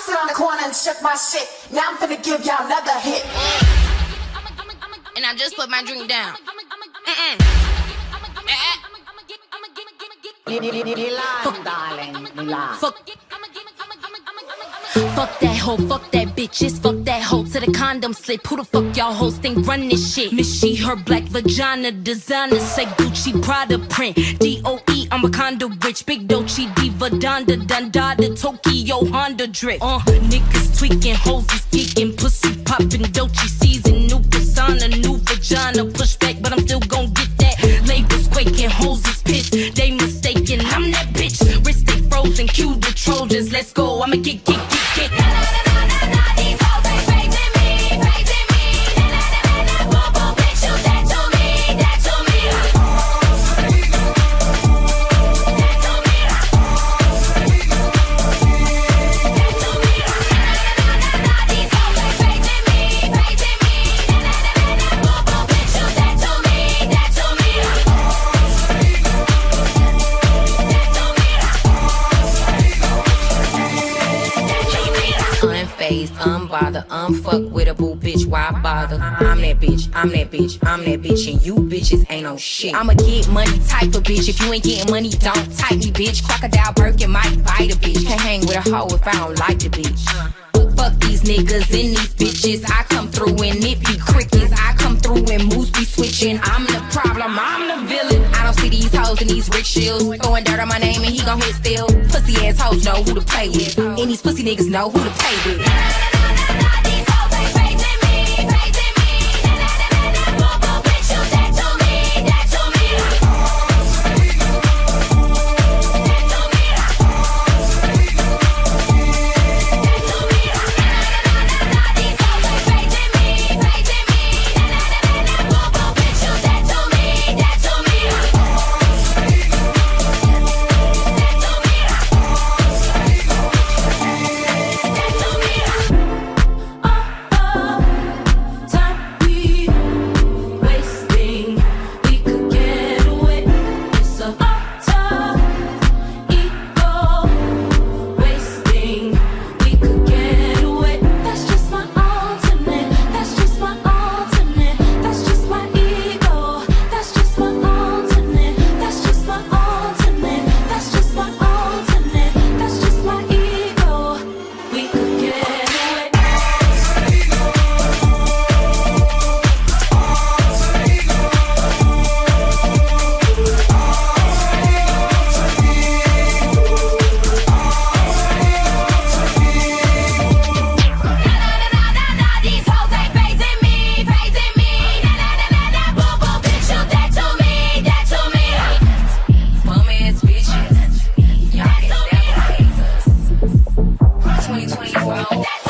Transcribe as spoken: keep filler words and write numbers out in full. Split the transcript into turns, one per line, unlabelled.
sit on the corner and shook my shit. Now I'm finna give y'all another hit.
And I just put my drink down. Mm-mm.
Milan, darling, Milan.
Fuck. Fuck that hoe, fuck that bitches, fuck that hoe to the condom slip. Who the fuck y'all hoes think run this shit? Miss she, her black vagina designer, say Gucci, Prada print. D O E, I'm a condo rich, big Dolce, Diva, Donda, Dundada, Tokyo, Honda drip. Uh, niggas tweaking, hoes is geeking, pussy popping, Dolce season, new persona, new vagina, push back, but I'm still gon' get that. Labels quaking, hoes is pissed, they mistaken, I'm that bitch. Wrist they frozen, cue the Trojans, let's go, I'ma get, get, get. Get. Na, na, na, na, na, these hoes ain't praising me, praising me. Na, na, na, na, na, boom, boom, bitch, you that to me, that to me. That to me. That to me. Na, na, na, na, na, these hoes ain't praising me, praising me. Na, na, na, na, na, boom, boom, bitch, you that to me, that to me. Unfazed, unbothered, unfuck with a boo bitch, why bother? I'm that bitch, I'm that bitch, I'm that bitch, and you bitches ain't no shit. I'm a get money type of bitch, if you ain't getting money, don't type me, bitch. Crocodile Birkin might bite a bitch, can't hang with a hoe if I don't like the bitch. Fuck these niggas and these bitches, I come through and it be crickets. I come through and moves be switching. I'm the problem, I'm the villain. I don't see these hoes and these rich shills throwing dirt on my name and he gon' hit still. Pussy ass hoes know who to play with, and these pussy niggas know who to play with. Na, na, na, na, na, these hoes ain't praising me, praising me. Na, na, na, na, na, boom, boom, bitch, you that to me, that to me. That to me. That to me. Na, na, na, na, na, these hoes ain't praising me, praising me. Na, na, na, na, na, boom, boom, bitch, you that to me, that to me. twenty twenty-four